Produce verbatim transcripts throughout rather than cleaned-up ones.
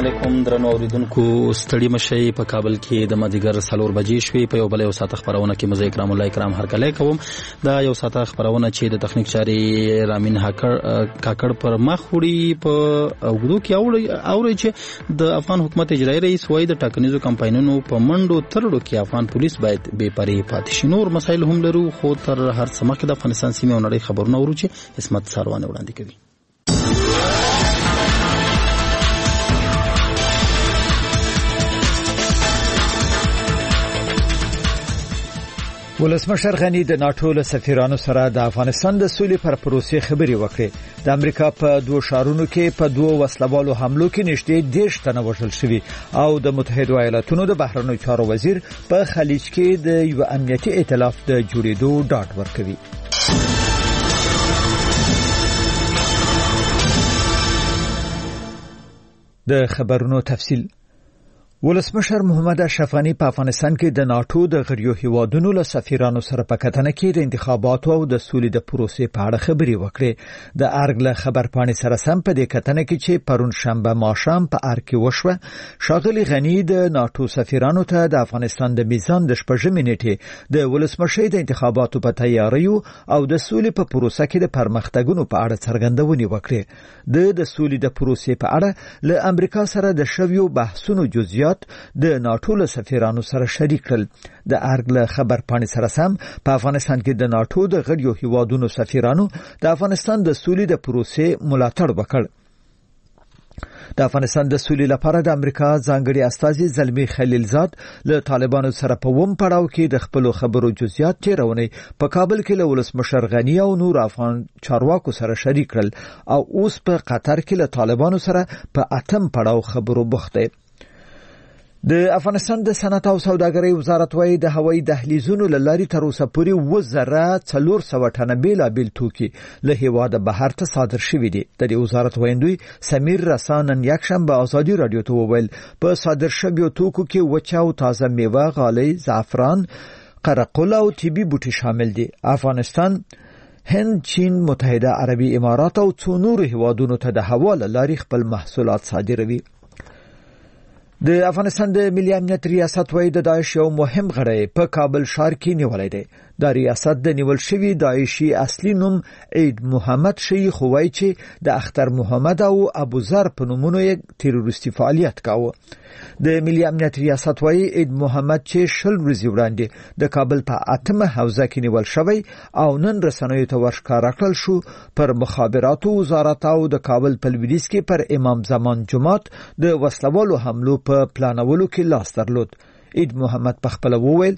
علیکم درنو اوریدونکو، ستړي مشي په کابل کې د مازیګر څلور بجې شوې. په یو بل یو ساعت خبرونه کې مزه اکرام الله اکرام هرکلی کوم. دا یو ساعت خبرونه چې د تخنیک چاري رامین هاکر کاکړ پر مخ وړي په وګړو کې اوري چې د افغان حکومت اجرایي رئیس وایي د ټاکنیزو کمپاینونو په منډو ترړو کې افغان پولیس باید بې پرې پاتې شي. نور مسایل هم لرو، خو تر هر څه مخکې د افغانستان سیمې او نړۍ خبرونه ورو چې اسمت ساروان وړاندې کوي. ولسمشر غنی د ناتو له سفیرانو سره د افغانستان د سولې پر پروسې خبرې وکړې. د امریکا په دوه شهرونو کې په دوه وسلوالو حملو کې نږدې دېرش تنه وژل شوي او د متحده ایالاتونو د بهرنیو چارو وزیر په خلیج کې د یو امنیتي ائتلاف د جوړېدو ډاډ ورکوي. د خبرونو تفصیل. ولسمشر محمد اشرف غنی په افغانستان کې د ناتو د غړیو هیوادونو له سفیرانو سره په کتنه کې د انتخاباتو او د سولې د پروسې په اړه خبرې وکړې. د ارګ له خبرپاڼې سره سم په دې کتنه کې چې پرون شنبه ماښام په ارګ کې وشوه، ښاغلي غنی د ناتو سفیرانو ته د افغانستان د میزان د شپږمې نیټې د ولسمشر د انتخاباتو په تیاریو او د سولې په پروسه کې د پرمختګونو په اړه څرګندونې وکړې. د د سولې د پروسې په اړه له امریکا سره د شویو بحثونو جزئیات د ناتو له سفیرانو سره شریک کړل. د ارګ له خبرپاڼې سره سم په افغانستان کې د ناتو د غړیو هیوادونو سفیرانو د افغانستان د سولې د پروسې ملاتړ وکړ. د افغانستان د سولې لپاره د امریکا ځانګړي استازي زلمی خلیلزاد له طالبانو سره په ووم پړاو کې د خپل خبرو جزئیات تیرونې په کابل کې له ولسمشر غنی او نور افغان چارواکو سره شریک کړل او اوس په قطر کې له طالبانو سره په اتم پړاو خبرو بوخت دی. د افغانستان د صنعت او سوداګرۍ وزارت وايي د هوایي دهلیزونو له لارې تر اوسه پورې اوه زره څلور سوه ټنه بېلابېل توکي له هېواده بهر ته صادر شوي دي. د دې وزارت ویندوی سمیر رسا نن یکشنبه ازادي راډیو ته وویل په صادر شویو توکو کې وچه او تازه میوه، غالۍ، زعفران، قرقل او طبي بوټي شامل دي. افغانستان، هند، چین، متحده عربي امارات او څو نورو هېوادونو ته د هوا له لارې خپل محصولات صادروي. د افغانستان د ملي امنیت ریاست وايي د داعش یو مهم غړی په کابل ښار کې نیولای دی. د ریاست د نیول شوي داعشي اصلي نوم عید محمد شیخ وایي چې د اختر محمد او ابوذر په نومونو یې تروریستي فعالیت کاوه. د ملي امنیت ریاست وايي عید محمد چې شل ورځې وړاندې د کابل په اتمه حوزه کې نیول شوی او نن رسنیو ته ورښکاره کړل شو، پر مخابراتو وزارت او د کابل په لویدیځ کې پر امام زمان جومات د وسلوالو حملو په پلانولو کې لاس درلود. عید محمد په خپله وویل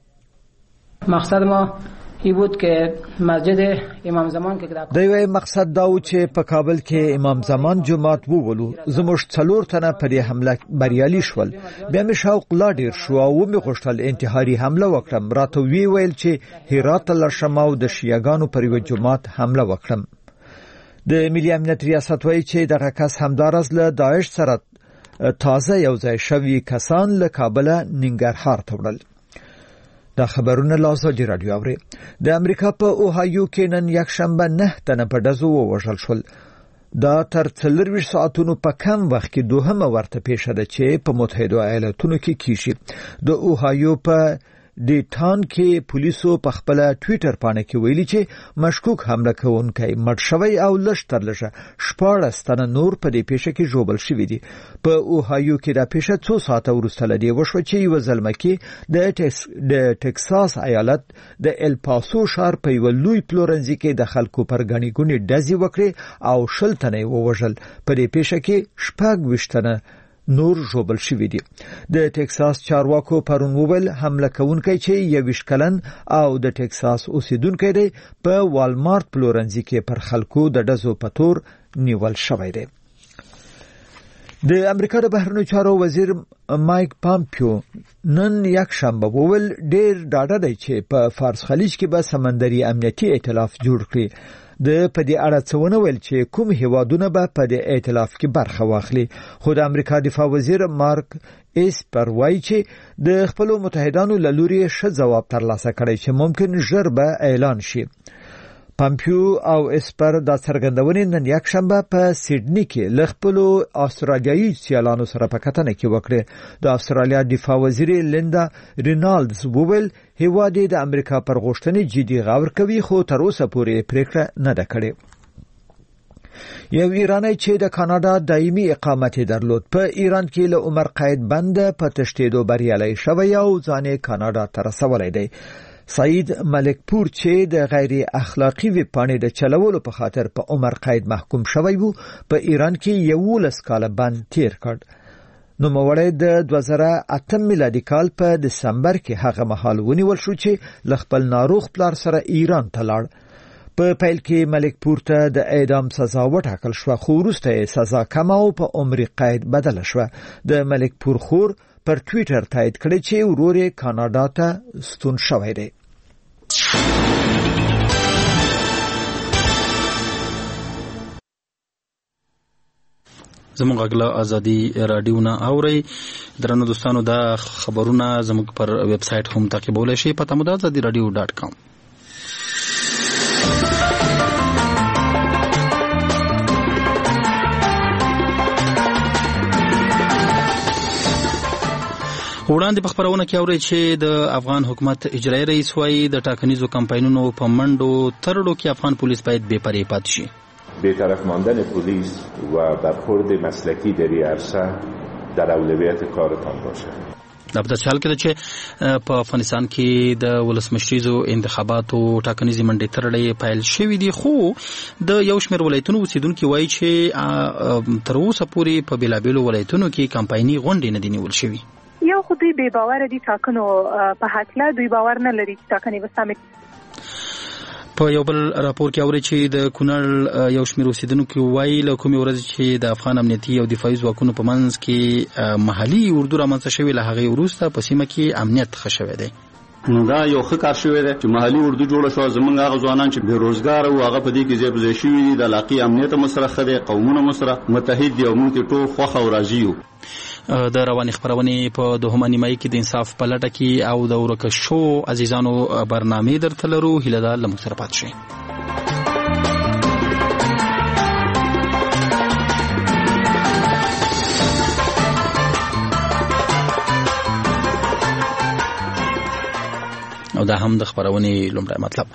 مقصد ما این بود که مسجد امام زمان کې دوی مقصد دا و چې په کابل کې امام زمان جماعت وولو. زموږ څلور تنه پر دې حمله بریالي شول. بیا مې شوق لا ډیر شو او مې غوښتل انتحاري حمله وکړم. راته وی ویل چې هرات ته لرشم او د شیعاګانو پر یو جماعت حمله وکړم. د ملي امنیت ریاست وایي چې دغه کس همدارس له داعش سره تازه یو ځای شوي کسان له کابله ننګرهار ته وړل. دا خبرونه له ازادي راډیو اوري. د امریکا په اوهایو کې نن یکشنبه نه تنه په ډزو ووژل شول. دا تر څلورویشت ساعتونو په کم وخت کې دوهمه ورته پیښه ده چې په متحده ایالاتونو کې کیږي. د اوهایو په ډیټان کې پولیسو په خپل ټوئیټر باندې کې ویلي چې مشکوک حمله کوونکی مړ شوی او لږ تر لږه شپاړس تنه نور په دې پیښه کې ژوبل شوي دي. په اوهایو کې دا پیښه څو ساعته وروسته له دې وشوه چې یوه زلمه کې د ټکساس ایالت د الپاسو ښار په یوه لوی پلورنځي کې د خلکو پر ګڼې ګوڼې ډزې وکړې او شل تنه یې ووژل. په دې پیښه کې شپږ ویشت تنه نور ژوبل شوي دي. د ټکساس چارواکو پرون وویل حمله کوونکی چې یویشت کلن او د ټکساس اوسیدونکی دی په والمارت پلورنځي کې پر خلکو د ډزو په تور نیول شوی دی. د امریکا د بهرنیو چارو وزیر مایک پامپیو نن یکشنبه وویل ډیر ډاډه دی چې په فارس خلیج کې به سمندري امنیتي ائتلاف جوړ کړي. د په دې اړه څه ونه ویل چې کوم هیوادونه به په دې ائتلاف کې برخه واخلي. خو د امریکا دفاع وزیر مارک اسپر وایي چې د خپلو متحدانو له لوري ښه ځواب ترلاسه کړی چې ممکن ژر به اعلان شي. پامپیو او اسپر د څرګندونې نن یک شنبه په سیډنی کې ل خپل استرالیایي سیالانو سره په کتنه کې وکړه. د استرالیا دفاع وزیر لیندا رینالډز وویل هیواد د امریکا پر غوښتنې جدي غور کوي خو تر اوسه پورې پریکړه نه ده کړې. یو ایرانی چې د کاناډا دایمي اقامت درلود په ایران کې له عمر قید بند په تشدید بریالي شوی او ځانې کاناډا ته رسولی دی. سعید ملک پور چې د غیر اخلاقی ویب پاڼې د چلولو په خاطر په عمر قید محکوم شوی وو په ایران کې یولس کاله بند تیر کړ. نو موړی د دوه زره اته میلادي کال په دسمبر کې هغه مهال ونیول شو چې ل خپل ناروغ پلار سره ایران ته لاړ. په پیل کې ملک پور ته د اعدام سزا وټاکل شو خو وروسته سزا کم او په عمر قید بدل شو. د ملک پور خور پر ټویټر تایید کړی چې ورور یې کاناډا ته ستون شوی دی. زموږ غږ له ازادي رادیو نه اورئ. درنو دوستانو دا خبرونه زموږ پر ویب سټ هم تعقیبولی شئ. پته مو ده ازادي رادیو ډاټ کام. وړاندې په خبرونه کې اورئ چې د افغان حکومت اجرایي رئیس وایي د ټاکنیزو کمپاینونو په منډو ترړو کې افغان پولیس باید بې پرې پاتې شي. بی‌طرف ماندن پلیس و برخورد مسلکی در این عرصه در اولویت کارتان باشه. دا په داسې حال کې ده چې په افغانستان کې د ولسمشریزو انتخاباتو ټاکنیزې منډې ترړې پیل شوي دي خو د یو شمېر ولایتونو اوسېدونکي وایي چې تر اوسه پورې په بېلابېلو ولایتونو کې کمپایني غونډې نه دي نیول شوي. یو خو دوی بې باوره دي ټاکنو په هکله دوی باور نه لري چې ټاکنې به سمې. په یو بل راپور کې اوري چې د کونړ یو شمېر اوسېدونکي وایي له کومې ورځې چې د افغان امنیتي او دفاعي ځواکونو په منځ کې محلي اردو رامنځته شوې له هغې وروسته په سیمه کې امنیت ښه شوی دی. نو دا یو ښه کار شوی دی چې محلي اردو جوړه شوه. زمونږ هغه ځوانان چې بېروزګاره وو هغه په دې کې ځای په ځای شوي دي. د علاقې امنیت هم سره ښه دی، قومونه هم سره متحد دي او موږ ترې ټول خوښ او راضي یو. د رواني خبرونې په دوهمه نیمایي کې د انصاف په لټه کې او د ورکه شو عزیزانو برنامې درته لرو. هیله ده له موږ سره پاتې شئ. او دا هم د خبرونې لومړی مطلب.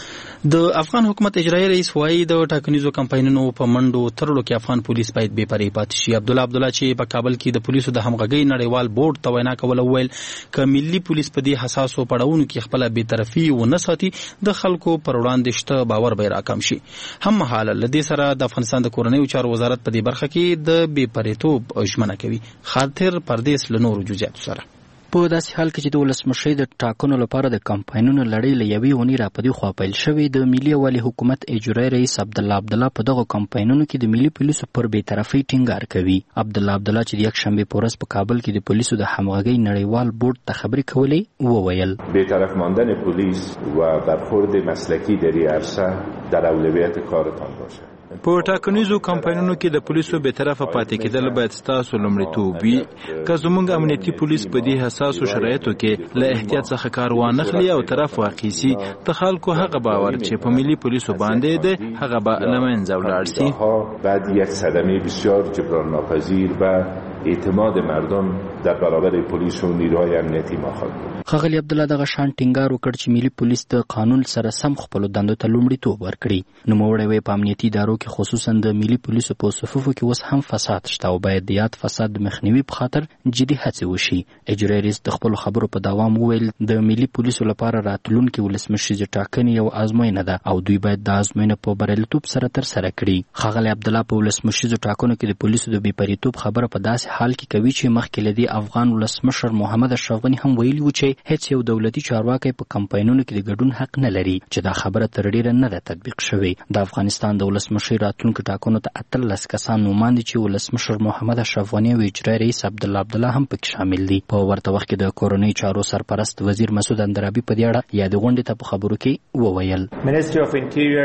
د افغان حکومت اجرایي رئیس وایي د ټاکنیزو کمپاینونو په منډو ترړو کې افغان پولیس باید بې پرې پاتې شي. عبدالله عبدالله چې په کابل کې د پولیسو د همغږۍ نړیوال بورډ ته وینا کوله وویل که ملي پولیس په دې حساسو پړاوونو کې خپله بېطرفي ونه ساتي د خلکو پر وړاندې شته باور به یې راکم شي. هم مهاله له دې سره د افغانستان د کورنیو چارو وزارت په دې برخه کې د بې پرېتوب ژمنه کوي. خاطر پردیس له نورو جزئیاتو سره. په داسې حال کې چې د ولسمشرۍ د ټاکنو لپاره د کمپاینونو لړۍ له یوې اونۍ راپدې خوا پیل شوې، د ملي یووالي حکومت اجرایي رئیس عبدالله عبدالله په دغو کمپاینونو کې د ملي پولیسو پر بېطرفۍ ټینګار کوي. عبدالله عبدالله چې د یکشنبې په ورځ په کابل کې د پولیسو د همغږۍ نړیوال بورډ ته خبرې کولې وویل بی‌طرف ماندن پلیس و برخورد مسلکی در این عرصه در اولویت کارتان باشه. په ټاکنیزو کمپاینونو کې د پولیسو به طرفه پاتې کېدل باید ستاسو لومړیتوب وي. که زموږ امنیتي پولیس په دې حساسو شرایطو کې له احتیاط څخه کار وانخلي او طرف واخیسي، د خلکو هغه باور چې په ملي پولیسو باندې ده هغه به له منځه ولاړ سي. بعد یک صدمه بسیار جبران ناپذیر و اعتماد مردم در برابر پلیس و نیروهای امنیتی ما خواهد بود. ښاغلي عبدالله دغه شان ټینګار وکړ چې ملي پولیس د قانون سره سم خپلو دندو ته لومړیتوب ورکړي. نوموړی وایي په امنیتي ادارو کې خصوصا د ملي پولیسو په صفوفو کې اوس هم فساد شته او باید د یاد فساد د مخنیوي په خاطر جدي هڅې وشي. اجرایي رئیس د خپلو خبرو په دوام وویل د ملي پولیسو لپاره راتلونکې ولسمشریزې ټاکنې یو ازموینه ده او دوی باید د ازموینه په بریالیتوب سره ترسره کړي. ښاغلی عبدالله په ولسمشریزو ټاکنو کې د پولیسو د بېپریتوب خبره په داسې حال کې کوي چې مخکې له دې افغان ولسمشر محمد اشرف غني هم ویلي و چې هیڅ یو دولتي چارواکی په کمپاینونو کې د ګډون حق نه لري، چې دا خبره تر ډیره نه ده تطبیق شوې. د افغانستان د ولسمشر راتلونکو ټاکنو ته اتلس کسان نومان دي چې ولسمشر محمد اشرف غني او اجرایي رئیس عبدالله عبدالله هم پکې شامل دي. په ورته وخت کې د کورنۍ چارو سرپرست وزیر مسعود اندرابي په دې اړه یادې غونډې ته په خبرو کې وویل Ministry of Interior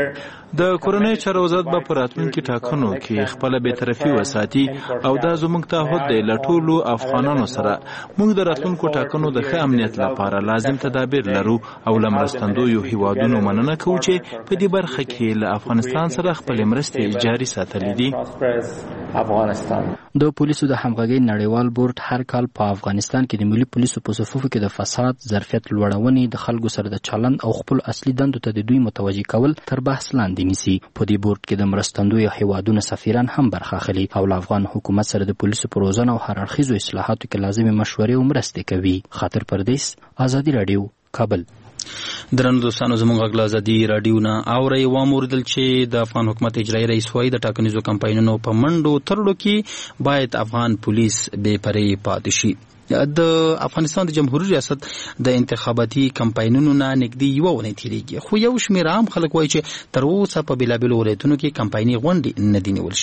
د کورنۍ چارو وزارت به په راتلونکي ټاکنو کې خپل بی‌طرفي وساتي او دا زموږ تعهد دی له ټولو افغانانو سره. موږ د راتلونکو ټاکنو د ښه امنیت لپاره لازم تدابیر لرو او له مرستندویو هیوادونو مننه کوو چې په دې برخه کې له افغانستان سره خپل مرستې جاري ساتلې دي. د پولیسو د همغږۍ نړیوال بورډ هر کال په افغانستان کې د ملي پولیسو په صفوفو کې د فساد، ظرفیت لوړونې، د خلکو سره د چلند او خپل اصلي دندو ته د دوی متوجه کول تر بحث لاندې نیسي. په دې بورډ کې د مرستندویو هیوادونو سفیران هم برخه اخلي او له افغان حکومت سره د پولیسو په روزنه او هر اړخیزو اصلاحاتو کې لازمي مشورې او مرستې کوي. خاطر پردیس، آزادي رادیو، کابل. درنو دوستانو، زموږ غږ له ازادي راډیو نه اورئ. واوریدل چې د افغان حکومت اجرایي رئیس وايي د ټاکنیزو کمپاینونو په منډو ترړو کې باید افغان پولیس بې پرې پاتې شي. د افغانستان د جمهوریت ریاست د انتخاباتي کمپاینونو نه نږدې یوه اونۍ تېرېږي، خو یو شمېر عام خلک وایي چې تر اوسه په بېلابېلو ولایتونو کې کمپایني غونډې نه دي نیول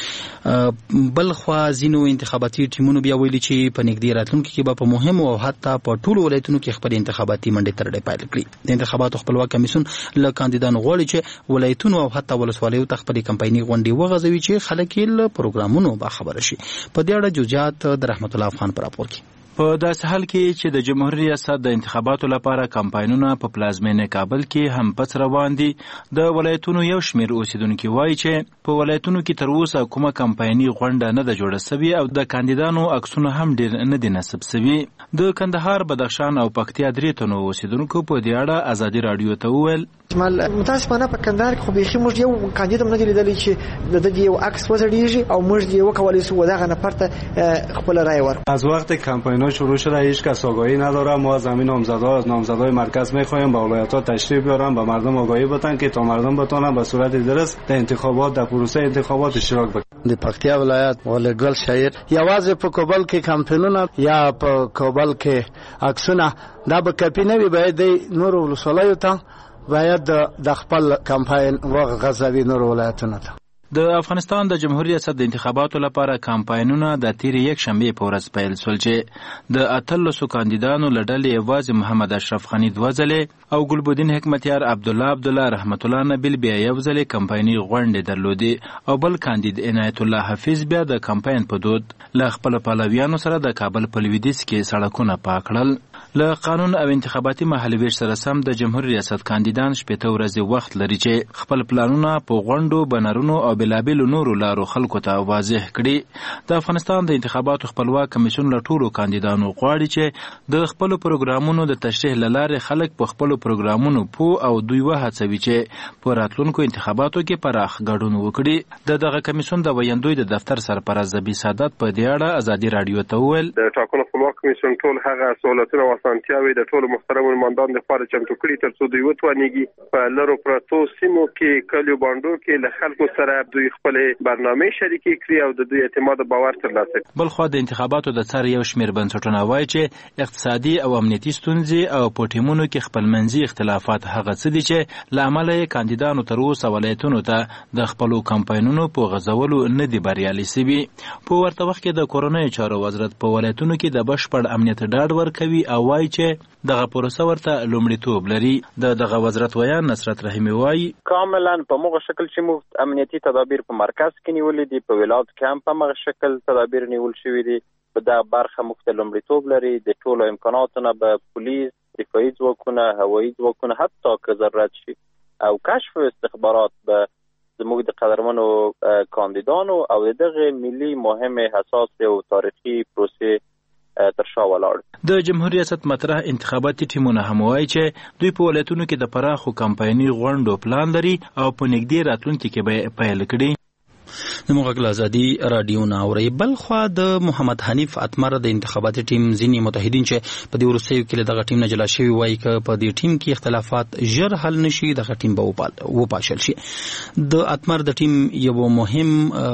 شوې. بل خوا ځینو انتخاباتي ټیمونو بیا ویلي چې په نږدې راتلونکي کې به په مهمو او حتی په ټولو ولایتونو کې خپل انتخاباتي منډې ترړې پیل کړي. د انتخاباتو خپلواک کمیسیون له کاندیدانو غواړي چې ولایتونو او حتی ولسوالیو ته خپلې کمپایني غونډې وغځوي چې خلک یې له پروګرامونو باخبره شي. په دې اړه جزئیات د رحمت الله افغان په راپور کې. په داسې حال کې چې د جمهوریت ریاست د انتخاباتو لپاره کمپاینونه په پلازمینه کابل کې هم پس روان دي، د ولایتونو یو شمېر اوسیدونکي وایي چې په ولایتونو کې تر اوسه کومه کمپایني غونډه نه ده جوړه سوې او د کاندیدانو عکسونه هم ډېر نه دي نصب سوي. د کندهار، بدخشان او پکتیا درې تنو اوسیدونکو په دې اړه ازادي راډیو ته وویل مال متاسفانه په کندهار کې خو بيخي موږ یو کاندید نه دی لیدلی چې د دې یو عکس وزړیږي او موږ یې وکولای سو دغه نفر ته خپل رای ورکړو. از وقت کمپاین شروع شده هیچ کس آگاهی نداره. ما از همین نامزدها از نامزدهای مرکز میخواهیم به ولایت‌ها تشریف بیارن، به مردم آگاهی بدن که تا مردم بتونن به صورت درست در انتخابات در پروسه انتخابات اشتراک بکنن. د پکتیا ولایت ولګل شاعر یوازې په کوبل کې کمپاینونه یا په کوبل کې عکسونه دا به کپی نه وي، باید د نور ولسوالیو ته باید د خپل کمپاین وغځوي نور ولایتونو ته. د افغانستان د جمهوریت ریاست د انتخاباتو لپاره کمپاینونه د تیرې یک شنبې په ورځ پیل شول چې د اتلسو کاندیدانو له ډلې یوازې محمد اشرف غني دوه ځلې او ګلبدین حکمتیار، عبدالله عبدالله، رحمت الله نبیل بیا یو ځلې کمپایني غونډې درلودې او بل کاندید عنایت الله حفیظ بیا د کمپاین په دود له خپل پلویانو سره د کابل په لویدیځ کې سړکونه پاک کړل. له قانون او انتخاباتي مهالویش سره سم د جمهوریت ریاست کاندیدان شپېته ورځې وخت لري چې خپل پلانونه په غونډو، بنرونو او بېلابېلو نورو لارو خلکو ته واضح کړي. د افغانستان د انتخاباتو خپلواک کمیسیون له ټولو کاندیدانو غواړي چې د خپلو پروګرامونو د تشریح له لارې خلک په خپلو پروګرامونو پوه او دوی وهڅوي چې په راتلونکو انتخاباتو کې پراخ ګډون وکړي. د دغه کمیسیون د ویندوی د دفتر سرپرست زبی سعادت په دې اړه ازادي راډیو ته وویل د ټاکنو خپلواک کمیسیون ټول هغه سہولتونه او اسانتیاوې د ټولو محترمو نمایندانو لپاره چمتو کړي تر څو دوی وتوانیږي په لرو پرتو سیمو کې کلیو باندو کې له خلکو سره دوی خپل برنامه شریکي کړي او د دوی اعتماد او باور ترلاسه کړي. بل خو د انتخاباتو د څار یو شمېر بنسټونه وایي چې اقتصادي او امنیتي ستونزې او په ټیمونو کې خپلمنځي اختلافات هغه څه دي چې له امله یې کاندیدانو تر اوسه ولایتونو ته د خپلو کمپاینونو په غځولو نه دي بریالي سوي. په ورته وخت کې د کورنیو چارو وزارت په ولایتونو کې د بشپړ امنیت ډاډ ورکوي او وایي چې دغه پروسه ورته لومړیتوب لري. د دغه وزارت ویان نصرت رحیمي وایي کاملا په موږ شکل چې موږ امنیتي تدابیر په مرکز کې نیولې دي، په ولایت کې هم په موږ شکل تدابیر نیول شوي دي. په دا برخه موږ ته لومړیتوب لري. د ټولو امکاناتونه به پولیس، دفاعي ځواکونه، هوایي ځواکونه، حتی که ضرورت شي او کشف استخبارات به زموږ د قدرمنو کاندیدانو او دغه ملي مهم حساس او تاریخي پروسې تر شا ولاړ. د جمهوریت ریاست مطرح انتخاباتي ټیمونه هم وایي چې دوی په ولایتونو کې د پراخو کمپایني غونډو پلان لري او په نږدې راتلونکي کې به پیل کړي. د موږ ازادي راډیو ناوري. بل خو د محمد حنیف اتمر د انتخاباتي ټیم ځینی متحدین چې په دې وروستیو کې دغه ټیم نه جلا شوی وایي چې په دې ټیم کې اختلافات ژر حل نشي، دغه ټیم به وپاشل شي. د اتمر د ټیم یو مهم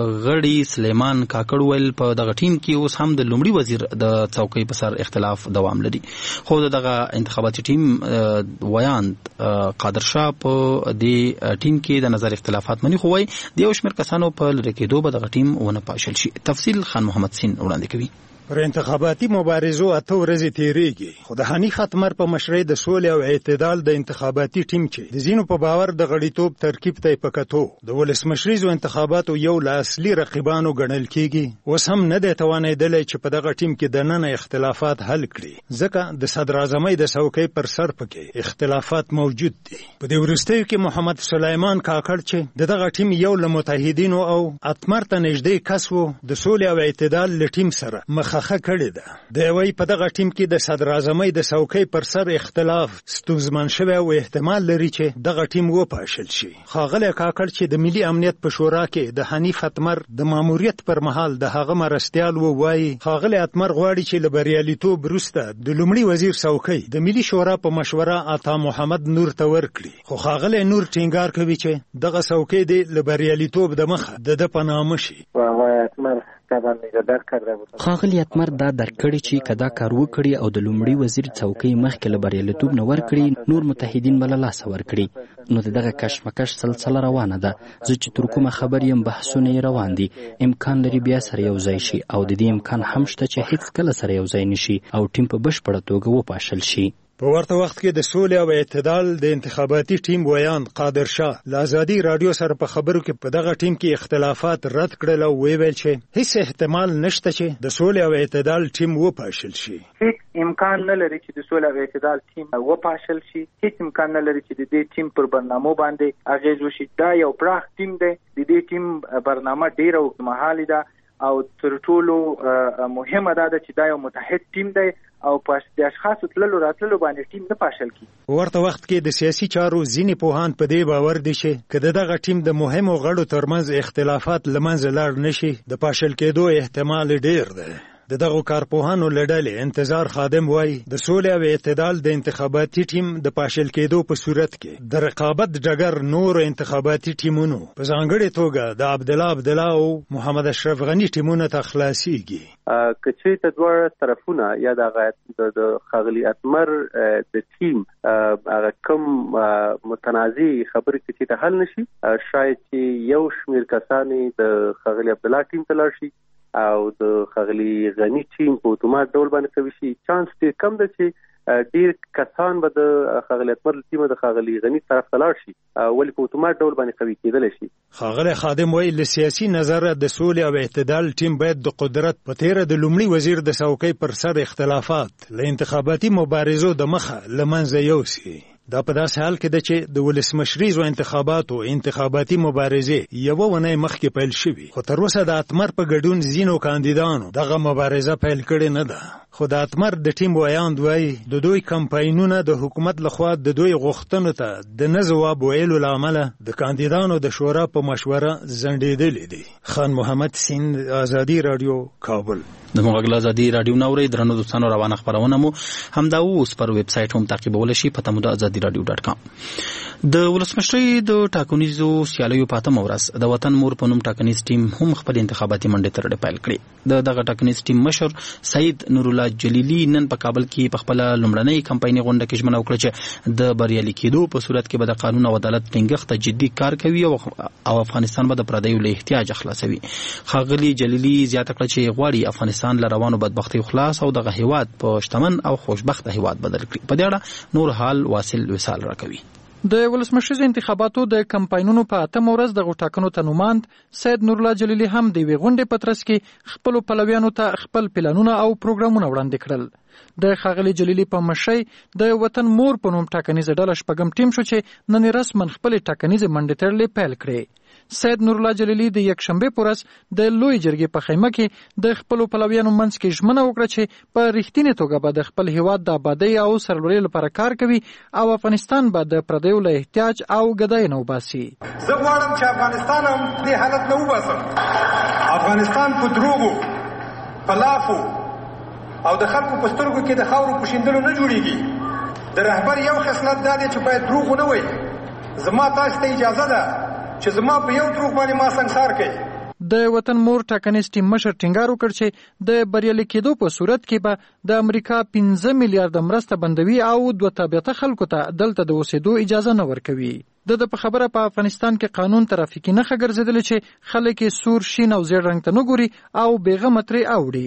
غړي سلیمان کاکړ ویل په دغه ټیم کې اوس هم د لومړي وزیر د څوکۍ په سر اختلاف دوام لري. خو دغه انتخاباتي ټیم ویاند قادر شاه په دې ټیم کې د نظر اختلافات مني، خو وایي د یو شمېر کسانو په لری کېدو به دغه ټیم ونه پاشل شي. تفصیل خان محمد سین وړاندې کوي. پر انتخاباتي مبارزو اته ورځې تیریږي خو د حنیف اتمر په مشرۍ د سولې او اعتدال د انتخاباتي ټیم چې د زینو په باور د غړیتوب ترکیب ته پکاتو د ولسمشریزو انتخاباتو یو له اصلي رقیبانو ګڼل کیږي اوس هم نه دی توانېدلی چې په دغه ټیم کې دننه اختلافات حل کړي ځکه د صدر اعظمۍ د څوکۍ پر سر پکې اختلافات موجود دي په دې وروستیو کې محمد سلیمان کاکړ چې دغه ټیم یو له متحدینو او اتمر ته نږدې کس و د سولې او اعتدال له ټیم سره مخه کړې ده د وی په دغه ټیم کې د صدر اعظمۍ د څوکۍ پر سر اختلاف ستونزمن شوی او احتمال لري چې دغه ټیم وپاشل شي ښاغلی کاکړ چې د ملي امنیت په شورا کې د حنیف اتمر د ماموریت پر مهال د هغه مرستیال و وایي ښاغلی اتمر غواړي چې له بریالیتوب وروسته د لومړي وزیر څوکۍ د ملي شورا په مشوره عطا محمد نور ته ورکړي خو ښاغلی نور ټینګار کوي چې دغه څوکۍ د له بریالیتوب د مخه د ده په نامه شي ښاغلی اتمر دا درک کړی چې که دا کار وکړي او د لومړي وزیر څوکۍ مخکې له بریالیتوب نه ورکړي نور متحدین به له لاسه ورکړي نو د دغه کشمکش سلسله روانه ده زه چې تر کومه خبر یم بحثونه یې روان دي امکان لري بیا سره یو ځای شي او د دې امکان هم شته چې هیڅ کله سره یو ځای نشي او ټیم په بشپړه توګه وپاشل شي په ورته وخت کې د سولې او اعتدال د انتخاباتي ټیم ویان قادر شاه له ازادي رادیو سره په خبرو کې په دغه ټیم کې اختلافات رد کړل او ویل چې هیڅ احتمال نشته چې د سولې او اعتدال ټیم وپاشل شي هیڅ امکان نه لري چې د سولې او اعتدال ټیم وپاشل شي هیڅ امکان نه لري چې د دې ټیم پر برنامه باندې اغیز وشي دا یو پراخ ټیم دی د دې ټیم برنامه ډیره اوږدمهالې ده او تر ټولو مهمه ده چې دا یو متحد ټیم دی او په د اشخاصو تللو راتللو باندې ټیم نه پاشل کی ورته وخت کې د سیاسي چارو ځینې پوهان په دې باور دي چې که دغه ټیم د مهمو غړو ترمنځ اختلافات له منځه لاړ نشي د پاشل کېدو احتمال ډیر دی د دغه کارپوهانو لړلې انتظار خادم وای د سولې او اعتدال د انتخاباتي ټیم د پاشل کېدو په صورت کې د رقابت ډګر نور انتخاباتي ټیمونو په ځانګړې توګه د عبد الله عبد الله او محمد اشرف غنی ټیمونو ته خلاصيږي کچې ته دوه طرفونه یا د د ښاغلي اتمر د ټیم هغه کوم متنازع خبرې چې ته حل نشي شاید چې یو شمیر کسانې د ښاغلي عبد الله ټیم ته لاړ شي او د ښاغلي غنی ټیم په اتومات ډول باندې کوي شي چانس ډیر کم ده چې ډیر کسان به د ښاغلي اتمر ټیم د ښاغلي غنی طرف ته لاړ شي ولې په اتومات ډول باندې کوي کېدلی شي ښاغلی خادم وایي له سیاسي نظره د سولې او اعتدال ټیم باید د قدرت په تیره د لومړي وزیر د څوکۍ پر سر اختلافات له انتخاباتي مبارزو د مخه له منځه یوسي دا په داسې حال کې ده چې د ولسمشریزو انتخاباتو انتخاباتي مبارزې یوه ونۍ مخکې پیل شوي خو تر اوسه د اتمر په ګډون ځینو کاندیدانو دغه مبارزه پیل کړې نه ده خو د اتمر د ټیم ویاند وایي د دوی کمپاینونه د حکومت لخوا د دوی غوښتنو ته د نه ځواب ویلو له امله د کاندیدانو د شورا په مشوره ځنډېدلي دي خان محمد سیند ازادي رادیو کابل د موږ ازادي رادیو نوري درنو دوستانو روانه خبرونه مو همدا اوس پر ویب سټ هم تعقیبول شي پته مو د ازادي رادیو ډاټ کام د ولسمشرۍ د ټاکنیزو سیالیو په اتمه ورځ د وطن مور په نوم ټاکنیز ټیم هم خپل انتخاباتي منډې تر ډېر پیل کړې د دغه ټاکنیز ټیم مشر سعید نور الله جلیلی نن په کابل کې په خپل لومړنۍ کمپایني غونډه کې ژمنه وکړه چې د بریالي کېدو په صورت کې به د قانون او عدالت ټینګښت ته جدي کار کوي او افغانستان به د پردیو له احتیاج خلاصوي ښاغلي جلیلی زیاته کړه چې غواړي افغانستان له روانو بدبختۍ خلاص او دغه هیواد په شتمن او خوشبخته هیواد بدل کړي په دې اړه نور حال واصل وصال راکوي د ولسمشریزو انتخاباتو د کمپاینونو په اتم ورځ د ټاکنو تنوماند سید نور الله جلیلی هم د وی غونډې په ترڅ کې خپل پلویانو ته خپل پلانونه او پروګرامونه وړاندې کړل د ښاغلي جلیلی په مشرۍ د وطن مور په نوم ټاکنیزه ډله شپږم ټیم شو چې نن رسمن خپل ټاکنیزه منډې تړلې پیل کړې سید نور الله جلیلی د یک شنبه پورس د لوی جرګې په خیمه کې د خپل پلویانو منځ کې ژمنه وکړه چې په رښتینې توګه به د خپل هیواد د آبادۍ او سرلوړۍ لپاره کار کوي او افغانستان به د پردیو له احتیاج او ګدای نه وباسي زه غواړم چې افغانستان هم دې حالت نه وباسم افغانستان په دروغو په لافو او د خلکو په سترګو کې د خاورو په شیندلو نه جوړیږي د رهبر یو خصلت دا دی چې باید دروغ ونه وایي زما تاسو ته اجازه ده چې زما په یو دروغ باندې ما سنګسار کوي د وطن مور ټاکنیز ټیم مشر ټینګار وکړ چې د بریالي کېدو په صورت کې به د امریکا پنځه میلیارډ مرسته بندوي او دوه تابعیته خلکو ته دلته د اوسېدو اجازه نه ورکوي د په خبره په افغانستان کې قانون ترافیکي نښه ګرځېدلې چې خلک یې سور شین او زیړ رنګ ته نه ګوري او بېغمه ترې اوړي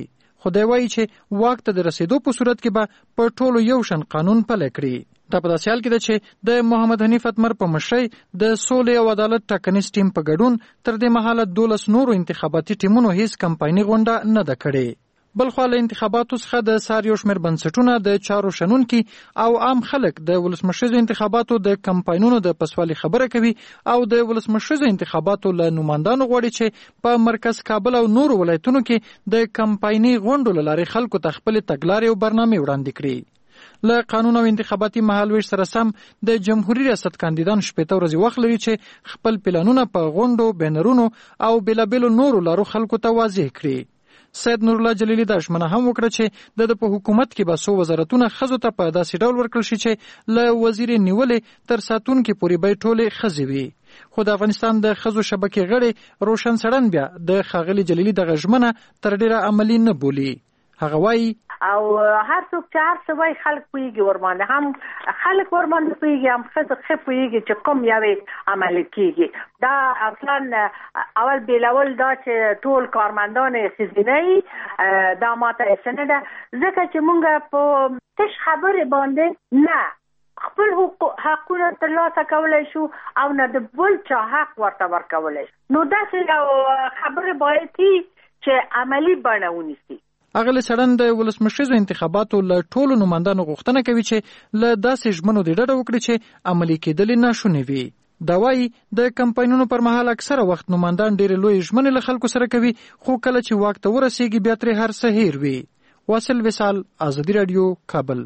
خدای وایي چې واک ته د رسیدو په صورت کې به په ټولو یو شان قانون پلی کړي. دا په داسې حال کې ده چې د محمد حنیف اتمر په مشرۍ د سولې او عدالت ټاکنیز ټیم په ګډون تر دې مهاله دولس نورو انتخاباتي ټیمونو هیڅ کمپایني غونډه نه ده کړې. بلخوا له انتخاباتو څخه د څار یو شمېر بنسټونه د چارو شنونکي او عام خلک د ولسمشریزو انتخاباتو د کمپاینونو د پسوالي خبره کوي او د ولسمشریزو انتخاباتو له نوماندانو غواړي چې په مرکز کابل او نورو ولایتونو کې د کمپایني غونډو له لارې خلکو ته خپلې تګلارې او برنامې وړاندې کړي. له قانون او انتخاباتي مهالویش سره سم د جمهوریت ریاست کاندیدان شپږ ورځې وخت لري چې خپل پلانونه په غونډو، بینرونو او بېلابېلو نورو لارو خلکو ته واضح کړي. سید نورالله جلیلی دا ژمنه هم وکړه چې د په حکومت کې به څو وزارتونه ښځو ته په داسې ډول ورکړل شي چې له وزیر نیولې تر ساتونکي پورې به ټولې ښځې وي. خو د افغانستان د ښځو شبکې غړي روشن سړن بیا د ښاغلي جلیلی دغه ژمنه تر ډېره عملي نه بولي. هغه وایي او هر څوک چې هر څه وایي خلک پوهېږي ورباندې، هم خلک ورباندې پوهېږي، هم ښځې ښه پوهېږي چې کوم یوې عملي کېږي. دا اصلا اول بیلول دا چې ټول کارمندان ښځینه وي دا ماته هېڅ نه ده، ځکه چې مونږ په تش خبرې باندې نه خپل حقونه ترلاسه کولی شو او نه د بل چا حق ورته ورکولی شو. نو داسې یو خبرې باید چې عملي بڼه ونیسي. اغلی سړن د ولسمشریزو انتخاباتو له ټولو نوماندانو غوښتنه کوي چې له داسې ژمنو د ډډه وکړي چې عملي کېدلې ناشونې وي. دا وایي د کمپاینونو پر مهال اکثره وخت نوماندان ډېرې لویې ژمنې له خلکو سره کوي، خو کله چې واک ته ورسیږي بیا ترې هر څه هیر وي. واصل وصال، ازادي راډیو، کابل.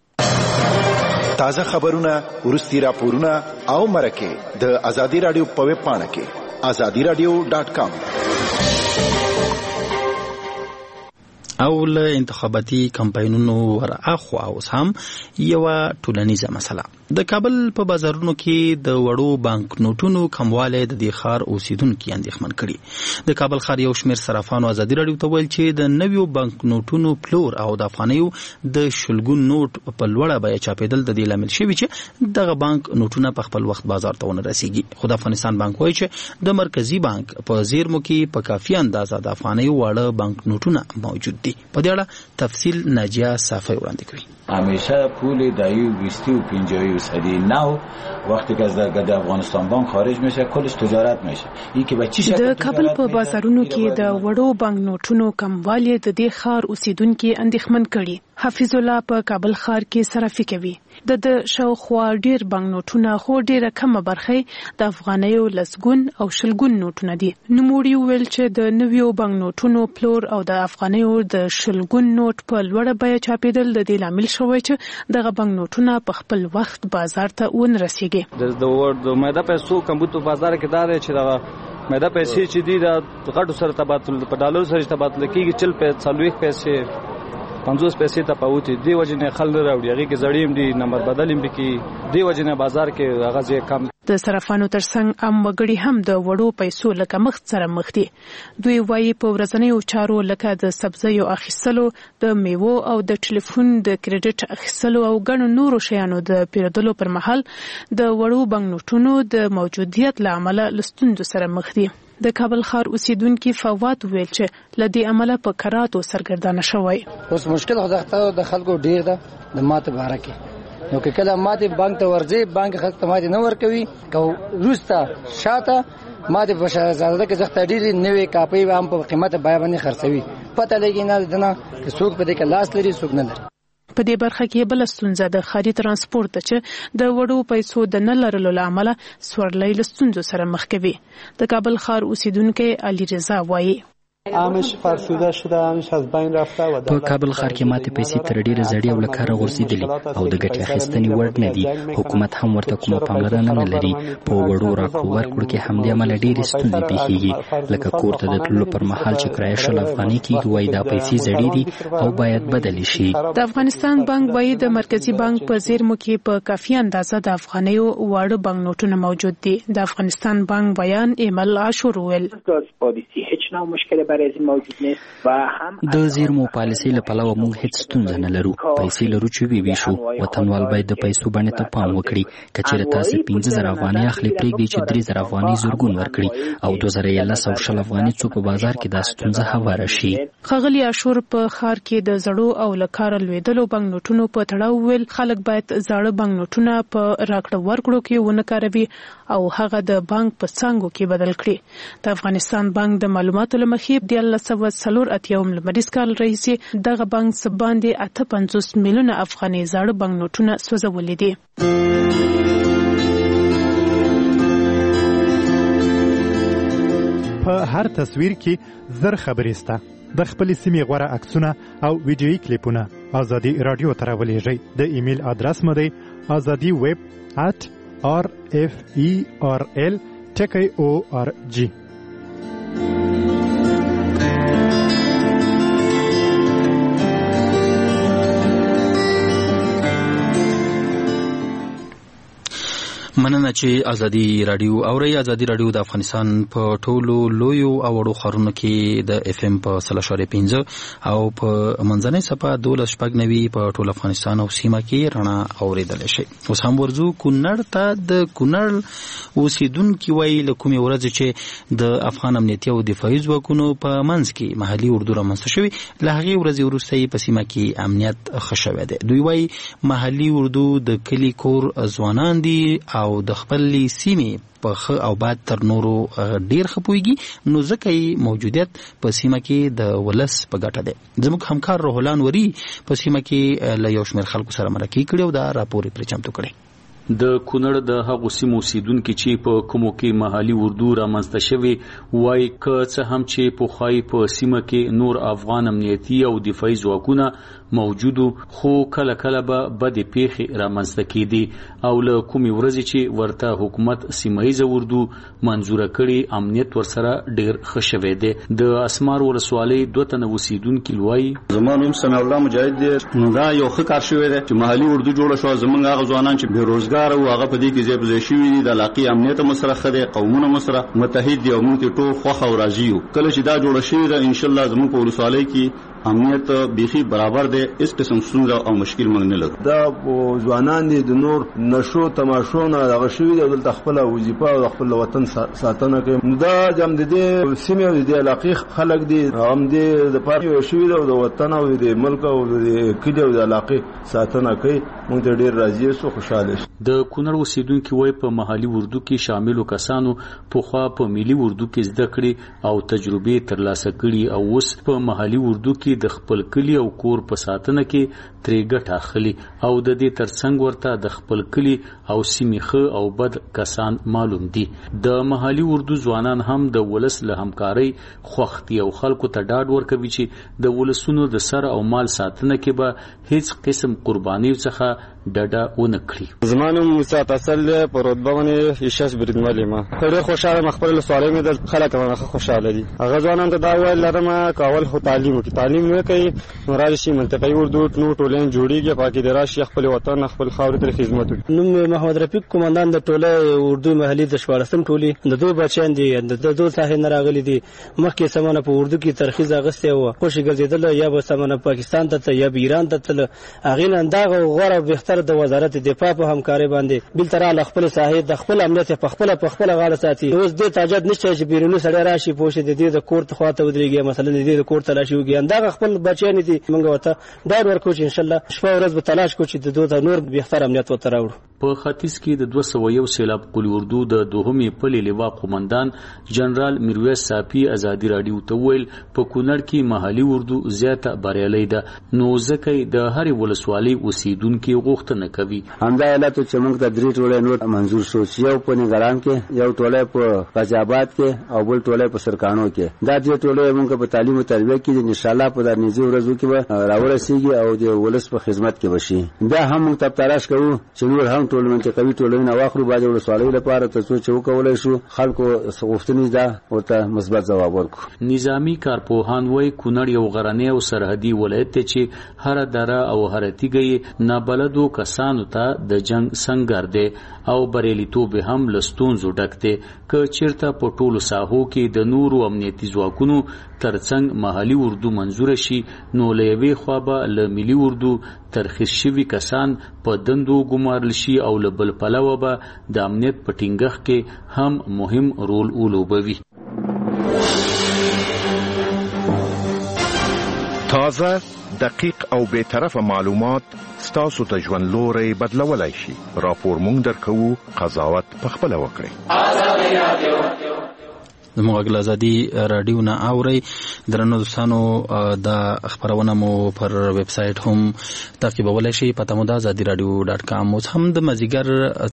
تازه خبرونه، وروستي راپورونه او مرکې د ازادي راډیو په ویب پاڼه کې ازادي راډیو ډاټ کام. او له انتخاباتي کمپاینونو ور اخوا اوس هم یو ټولنیزه مسله. د کابل په بازارونو کې د وړو بانک نوټونو کموالی د دې ښار اوسیدونکي اندېښمن کړي. د کابل ښار یو شمېر صرافانو ازادي راډیو ته ویل چې د نویو بانک نوټونو پلور او د افغانیو د شلګون نوټ په لوړه بیه چاپېدل د دې لامل شوي چې دغه بانک نوټونه په خپل وخت بازار ته ونه رسیږي. خو د افغانستان بانک وایي چې د مرکزي بانک په زیرمو کې په کافي اندازه د افغانیو واړه بانک نوټونه موجود دي. په دې اړه تفصیل ناجیه صافی وړاندې کړي. همیشه پول دهه بیستی و پنجاهی صدی نو وقتی که از د افغانستان بانک خارج میشه کلش تجارت میشه. این که به چی شکل د کابل په بازارونو کې د وړو بانک نوټونو کموالی د دې ښار اوسیدونکي اندېښمن کړي. حفیظ الله په کابل ښار کې صرافي کوي. د د شاوخوا ډیر بانک نوټونه خو ډیره کمه برخه د افغانیو لسګون او شلګون نوټونه دي. نوموړي ویل چې د نویو بانک نوټونو پلور او د افغانیو د شلګون نوټ په لوړه بیه چاپېدل د دې لامل شوی چې دغه بانک نوټونه په خپل وخت بازار ته ون رسیږي. د ماده پیسو کمبود په بازار کې دا چې دا ماده پیسې چې دي د غټو سره تبادل په ډالر سره تبادل کیږي چل په څلويخ پیسې پنځوس پیسې تفاوت دی. وجنه خل راوړي هغه کې زړیم دي نمبر بدلیم دي کې دی وجنه بازار کې هغه ځای کم. د صرافانو ترڅنګ عام وګړي هم د وړو پیسو لکه مخت سره مخ دي. دوی وایي په ورځنیو چارو لکه د سبزیو اخیستلو، د میوو او د ټلیفون د کریډټ اخیستلو او ګڼو نورو شیانو د پیرودلو پر مهال د وړو بانک نوټونو د موجودیت له امله له ستونزو سره مخ دي. د کابل ښار اوسیدونکي فواد ویل چې له دې عمله په کراتو سرګردانه شوی. اوس مشکل خو د خلکو ډیر ده د ماته باره کې، نو که کله ماته بانک ته ورځي بانک خلک ته ماته نه ورکوي، کو روسته شاته ماته په شهزاده کې ځخته ډیری نوې کاپي هم په قیمته بیا باندې خرڅوي. پته لګی نه دنه چې څوک په دې کې لاس لري څوک نه لري. په دې برخه کې بل ستونزه د ښاري ترانسپورت ده چې د وړو پیسو د نه لرلو له امله سورلۍ له ستونزو سره مخ کوي. د کابل ښار اوسیدونکی علي رضا وایي امش فرسوده شده، امش از بین رفته و په کابل ښار کې ماته پیسې تر ډیره زړې او لکاره غورځېدلې او د ګټې اخیستنې وړ نه دي. حکومت هم ورته کومه پاملرنه نه لري. په وړو راکړو ورکړو کې همدې امله ډېرې ستونزې پیښیږي، لکه کور ته د تللو پر مهال چې کرایه شل افغانۍ کېږي وایي دا پیسې زړې دي او باید بدلې شي. د افغانستان بانک وایي د مرکزي بانک په زیرمو کې په کافي اندازه د افغانیو واړه بانک نوټونه موجود دي. د افغانستان بانک بیان ایمل عاشور ویل پالیسی هیچ آنچنان مشکل برای این موجود نیست و هم د زیرمو پالیسۍ له پلوه موږ هیڅ ستونزه نه لرو. پیسې لرو چې وویشو. وطنوال باید د پیسو بڼې ته پام وکړي. که چېرې تاسې پنځه زره افغانۍ اخلي پرېږدئ چې درې زره افغانۍ زورګون ورکړي او دوه زره یې لس او شل افغانۍ څو په بازار کې دا ستونزه هواره شي. ښاغلي عاشور په ښار کې د زړو او له کاره لوېدلو بانک نوټونو په تړاو وویل خلک باید زاړه بانک نوټونه په راکړه ورکړو کې ونه کاروي او هغه د بانک په څانګو کې بدل کړي. د افغانستان بانک د معلوماتو له مخې د دیارلس سوه څلور اتیاوم لمریز کال راهیسې دغه بانک څه باندې اته پنځوس میلیونه افغانۍ زاړه بانک نوټونه سوځولي دي. په هر تصویر کې زر خبرې سته. د خپلې سیمې غوره عکسونه او ویډیویي کلیپونه ازادي رادیو ته راولېږئ. د ایمیل ادرس مو دی ازادي ویب ات آر اف ای آر ال ټکی او آر جی. مننه چې ازادي رادیو اوري. ازادي رادیو د افغانستان په ټولو لویو او وړو ښارونو کې د اف ام په سل اشاریه پنځه او په منځنۍ صفه دولس شپږ نوي په ټول افغانستان او سیمه کې رڼا اوریدلی شي. اوس هم ورځو کونړ ته. د کونړ اوسیدونکي وایي له کومې ورځې چې د افغان امنیتي او دفاعي ځواکونو په منځ کې محلي اردو رامنځته شوي له هغې ورځې وروسته یې په سیمه کې امنیت ښه شوی دی. دوی وایي محلي اردو د کلي کور ځوانان دي او او د خپلې سیمې په ښه او بد تر نورو ډیر ښه پوهېږي، نو ځکه یې موجودیت په سیمه کې د ولس په ګټه دی. زموږ همکار روحلان وري په سیمه کې له یو شمېر خلکو سره مرکې کړې او دا راپور یې پرې چمتو کړی. د کونړ د هغو سیمو اوسیدونکي چې په کومو کې محلي اردو رامنځته شوي وایي که څه هم چې پخوایي په سیمه کې نور افغان امنیتي او دفاعي ځواکونه موجودو، خو کله کله به بدې پیښې رامنځته کېدې او له کومې ورځې چې ورته حکومت سیمه ییزه اردو منظوره کړي امنیت ورسره ډېر ښه شوی دی. د اسمار ولسوالۍ دوه تنه اوسیدونکي وایي زما نوم سمیع الله مجاهد دی. نو دا یو ښه کار شوی دی چې محلي اردو جوړه شوه. زموږ هغه ځوانان چې بېروزګار او هغه په دې کې ځای په ځای شوي دي، د علاقې امنیت هم سره ښه دی، قومونه هم سره متحد دي او موږ ترې ټول خوښ او راضي یو. کله چې دا جوړه شوې ده انشاءالله زموږ په ولسوالۍ کې امنیت بیخي برابر دی، هیڅ قسم ستونزه او مشکل موږ نه لرو. دا ځوانان دي د نور نشو تماشو نه دغه شوي دي، دلته خپل وظیفه او خپل وطن ساتنه کوي. دا جام د دې سیمې او د علاقې خلک دي هم دې د پاره شوي دي او د وطن او د ملک او د کلي او د علاقې ساتنه کوي. موږ ډېر راضي یو، خوشاله یو. د کونړ اوسیدونکي وایي په محلي اردو کې شاملو کسانو پخوا په ملي اردو کې زده کړې او تجربې ترلاسه کړي او اوس په محلي اردو کې د خپل کلي او کور په ساتنه کې ترې ګټه اخلي او د دې ترڅنګ ورته د خپل کلي او سیمې ښه او بد کسان معلوم دي. د محلي اردو ځوانان هم د ولس له همکارۍ خوښ دي او خلکو ته ډاډ ورکوي چې د ولسونو د سر او مال ساتنه کې به هیڅ قسم قرباني څخه ډډه ونه کړي. زما نوم موسی فصل دی، په رتبه باندې ایشاس بریدمل یم. ډېر خوشاله یم، خپل ولسوالۍ مې د خلک هم خوشاله دي. هغه ځوانان ته دا ویل لرم کول خو تعلیم وکړي، تعلیم نه کوي نو راشي منطقي اردو نو ټولنه جوړیږي، پاکي د راشي خپل وطن خپل خاورې ته خدمت وکړي. نوم محمد رفیق قومندان د ټوله اردو محلي د شوارستم ټولي د دوه بچیان دي، د دوه ساحې نه راغلي دي. مخکې سمونه په اردو کې ترخیص اغسته او خوشي ګرځیدل، یا به سمونه پاکستان ته یا به ایران ته تل اغه نه دا غوړه بهتر د وزارت دفاع په همکاري باندې بل تر له خپل ساحې د خپل امنیت په خپل په خپل غاړه ساتي. اوس د تاجد نشته چې بیرونی سړی راشي پوښي د دې د کورت خواته ودرېږي، مثلا د دې د کورت راشي وګي دا خپل بچیان دي. موږ وته دا ورکو چې ان شاء الله شپه ورځ به تلاش کوو چې د دوه نور بهتر امنیت وته راوړو. په ختیځ کې د دوه سوه یو سیلاب قلی اردو د دوهمې پلې لوا قومندان جنرال میرویس صافي ازادي رادیو ته ویل په کونړ کې محلي اردو زیاته بریالۍ ده، نو ځکه د هرې ولسوالۍ اوسیدونکي غوښتنه کوي. همدا علت چې موږ ته درې ټولې نور منظور شو چې یو په نګران کې، یو ټولې په فیضآباد کې او بل ټولې په سرکانو کې. دا دې ټولې موږ په تعلیم او تربیه کې ان شاء الله په دنيزي ورځو کې به راورسیږي او د ولس په خدمت کې وشي. دا هم موږ ته تلاش کوو چې نور هم ټول منطقوي ټولنه واخلو باندې ولسوالۍ لپاره تاسو چې وکولای شو خلکو غوښتنې دا ورته مثبت جواب ورکړو. نظامی کارپوهان وایي کونړ یو غرنی او سرحدي ولایت دی چې هر دره او هر تیږه نابلدو کسانو ته د جنگ سنگر دی او بریالیتوب هم لستونزو ډک دی که چیرته په ټولو ساحو کې د نورو امنیتي ځواکونو ترڅنګ محلي اردو منظور شي نو له یوې خوا به له ملي اردو ترخیص شوي کسان په دندو ګمارل شي او له بل پلوه به د امنیت په ټینګښت کې هم مهم رول ولوبوي. تازه، دقیق او بی‌طرفه معلومات ستاسو ته ژوند لوري بدلولای شي. راپور مونږ درکوو، قضاوت پخپله وکړئ. زموږ ازادي رادیو نه اوري درنو دوستانو د خبرونه مو پر ویب سټ هم تعقیبولای شي. پته مو د ازادي رادیو ډاټ کام اوس هم د مزیګر